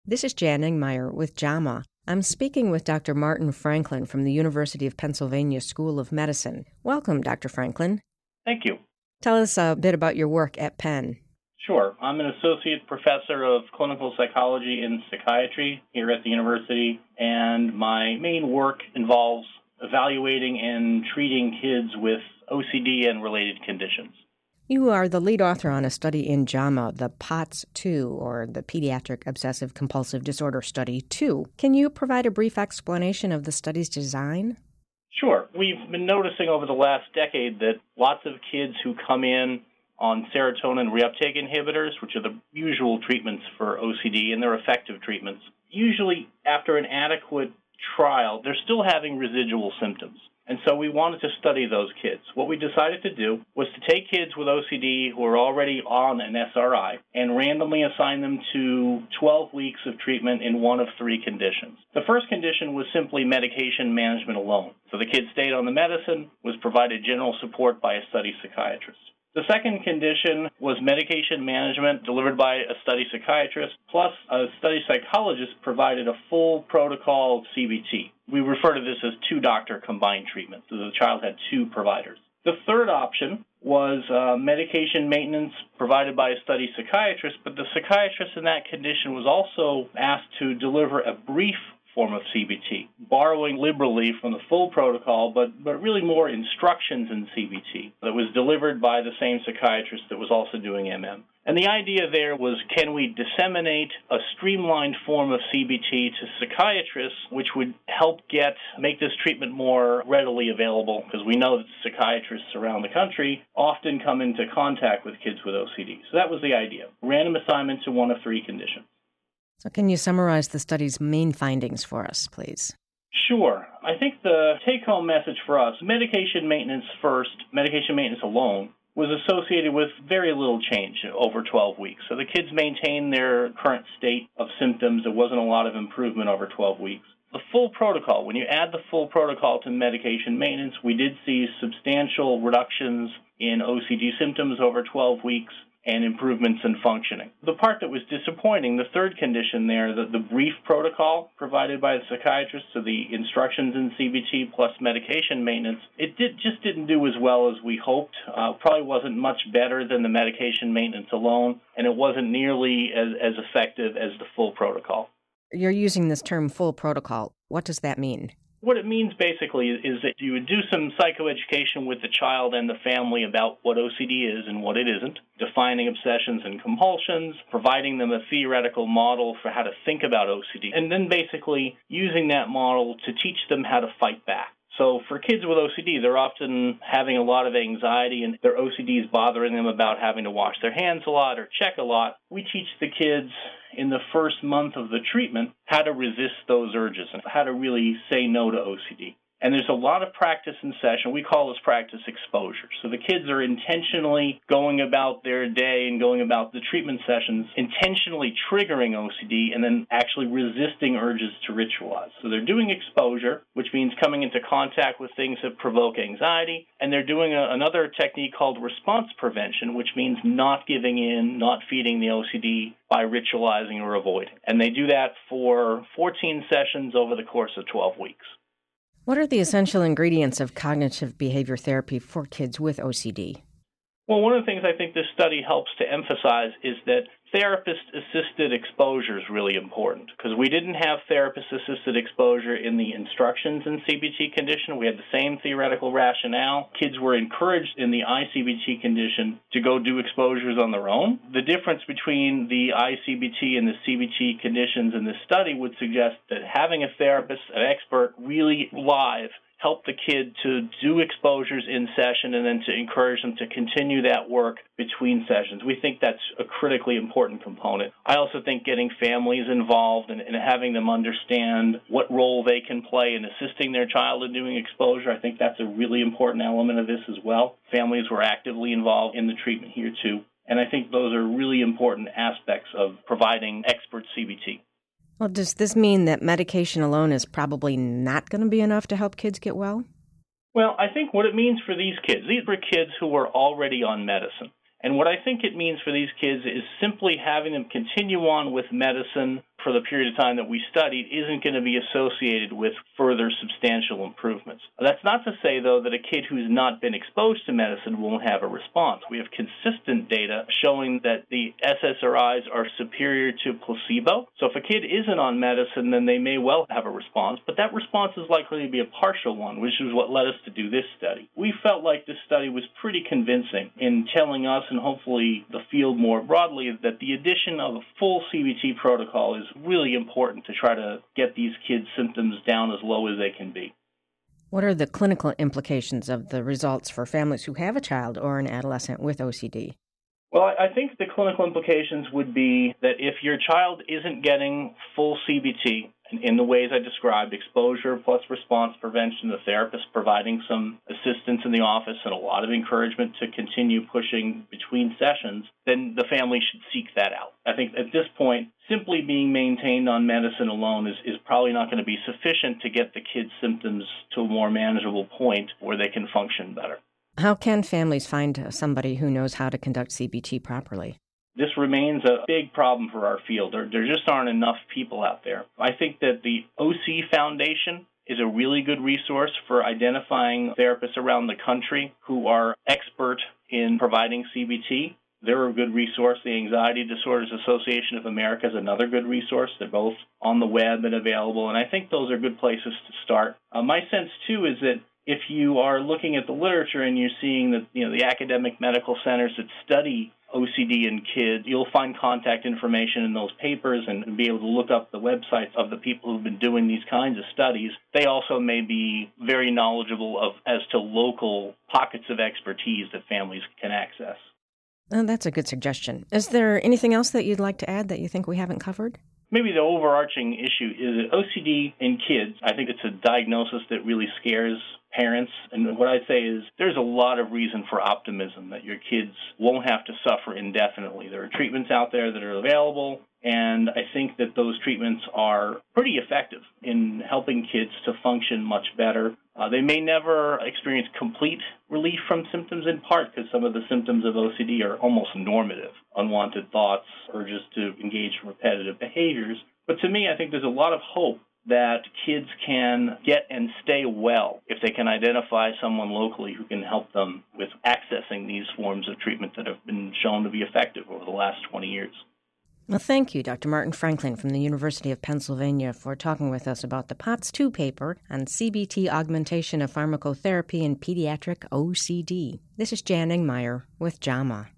This is Jan Engmeyer with JAMA. I'm speaking with Dr. Martin Franklin from the University of Pennsylvania School of Medicine. Welcome, Dr. Franklin. Thank you. Tell us a bit about your work at Penn. Sure. I'm an associate professor of clinical psychology and psychiatry here at the university, and my main work involves evaluating and treating kids with OCD and related conditions. You are the lead author on a study in JAMA, the POTS 2, or the Pediatric Obsessive Compulsive Disorder Study 2. Can you provide a brief explanation of the study's design? Sure. We've been noticing over the last decade that lots of kids who come in on serotonin reuptake inhibitors, which are the usual treatments for OCD, and they're effective treatments, usually after an adequate trial, they're still having residual symptoms. And so we wanted to study those kids. What we decided to do was to take kids with OCD who are already on an SRI and randomly assign them to 12 weeks of treatment in one of three conditions. The first condition was simply medication management alone. So the kid stayed on the medicine, was provided general support by a study psychiatrist. The second condition was medication management delivered by a study psychiatrist, plus a study psychologist provided a full protocol of CBT. We refer to this as two-doctor combined treatment, so the child had two providers. The third option was medication maintenance provided by a study psychiatrist, but the psychiatrist in that condition was also asked to deliver a brief form of CBT, borrowing liberally from the full protocol, but really more instructions in CBT that was delivered by the same psychiatrist that was also doing MM. And the idea there was, can we disseminate a streamlined form of CBT to psychiatrists, which would help make this treatment more readily available, because we know that psychiatrists around the country often come into contact with kids with OCD. So that was the idea. Random assignment to one of three conditions. So can you summarize the study's main findings for us, please? Sure. I think the take-home message for us, medication maintenance alone, was associated with very little change over 12 weeks. So the kids maintained their current state of symptoms. There wasn't a lot of improvement over 12 weeks. The full protocol, when you add the full protocol to medication maintenance, we did see substantial reductions in OCD symptoms over 12 weeks and improvements in functioning. The part that was disappointing, the third condition there, the brief protocol provided by the psychiatrist, so the instructions in CBT plus medication maintenance, just didn't do as well as we hoped. Probably wasn't much better than the medication maintenance alone, and it wasn't nearly as effective as the full protocol. You're using this term full protocol. What does that mean? What it means basically is that you would do some psychoeducation with the child and the family about what OCD is and what it isn't, defining obsessions and compulsions, providing them a theoretical model for how to think about OCD, and then basically using that model to teach them how to fight back. So for kids with OCD, they're often having a lot of anxiety and their OCD is bothering them about having to wash their hands a lot or check a lot. We teach the kids in the first month of the treatment how to resist those urges and how to really say no to OCD. And there's a lot of practice in session. We call this practice exposure. So the kids are intentionally going about their day and going about the treatment sessions, intentionally triggering OCD and then actually resisting urges to ritualize. So they're doing exposure, which means coming into contact with things that provoke anxiety, and they're doing another technique called response prevention, which means not giving in, not feeding the OCD by ritualizing or avoiding. And they do that for 14 sessions over the course of 12 weeks. What are the essential ingredients of cognitive behavior therapy for kids with OCD? Well, one of the things I think this study helps to emphasize is that therapist-assisted exposure is really important, because we didn't have therapist-assisted exposure in the instructions in CBT condition. We had the same theoretical rationale. Kids were encouraged in the iCBT condition to go do exposures on their own. The difference between the iCBT and the CBT conditions in this study would suggest that having a therapist, an expert, really live, help the kid to do exposures in session and then to encourage them to continue that work between sessions. We think that's a critically important component. I also think getting families involved and having them understand what role they can play in assisting their child in doing exposure, I think that's a really important element of this as well. Families were actively involved in the treatment here too. And I think those are really important aspects of providing expert CBT. Well, does this mean that medication alone is probably not going to be enough to help kids get well? Well, I think what it means for these were kids who were already on medicine. And what I think it means for these kids is simply having them continue on with medicine, for the period of time that we studied isn't going to be associated with further substantial improvements. That's not to say, though, that a kid who's not been exposed to medicine won't have a response. We have consistent data showing that the SSRIs are superior to placebo. So if a kid isn't on medicine, then they may well have a response, but that response is likely to be a partial one, which is what led us to do this study. We felt like this study was pretty convincing in telling us, and hopefully the field more broadly, that the addition of a full CBT protocol is really important to try to get these kids' symptoms down as low as they can be. What are the clinical implications of the results for families who have a child or an adolescent with OCD? Well, I think the clinical implications would be that if your child isn't getting full CBT in the ways I described, exposure plus response prevention, the therapist providing some assistance in the office and a lot of encouragement to continue pushing between sessions, then the family should seek that out. I think at this point, simply being maintained on medicine alone is probably not going to be sufficient to get the kid's symptoms to a more manageable point where they can function better. How can families find somebody who knows how to conduct CBT properly? This remains a big problem for our field. There just aren't enough people out there. I think that the OC Foundation is a really good resource for identifying therapists around the country who are expert in providing CBT. They're a good resource. The Anxiety Disorders Association of America is another good resource. They're both on the web and available, and I think those are good places to start. My sense, too, is that if you are looking at the literature and you're seeing that the academic medical centers that study OCD in kids, you'll find contact information in those papers and be able to look up the websites of the people who've been doing these kinds of studies. They also may be very knowledgeable as to local pockets of expertise that families can access. Oh, that's a good suggestion. Is there anything else that you'd like to add that you think we haven't covered? Maybe the overarching issue is that OCD in kids, I think it's a diagnosis that really scares parents. And what I'd say is there's a lot of reason for optimism that your kids won't have to suffer indefinitely. There are treatments out there that are available, and I think that those treatments are pretty effective in helping kids to function much better. They may never experience complete relief from symptoms, in part because some of the symptoms of OCD are almost normative, unwanted thoughts, urges to engage in repetitive behaviors. But to me, I think there's a lot of hope that kids can get and stay well if they can identify someone locally who can help them with accessing these forms of treatment that have been shown to be effective over the last 20 years. Well, thank you, Dr. Martin Franklin from the University of Pennsylvania, for talking with us about the POTS 2 paper on CBT augmentation of pharmacotherapy in pediatric OCD. This is Jan Engmeyer with JAMA.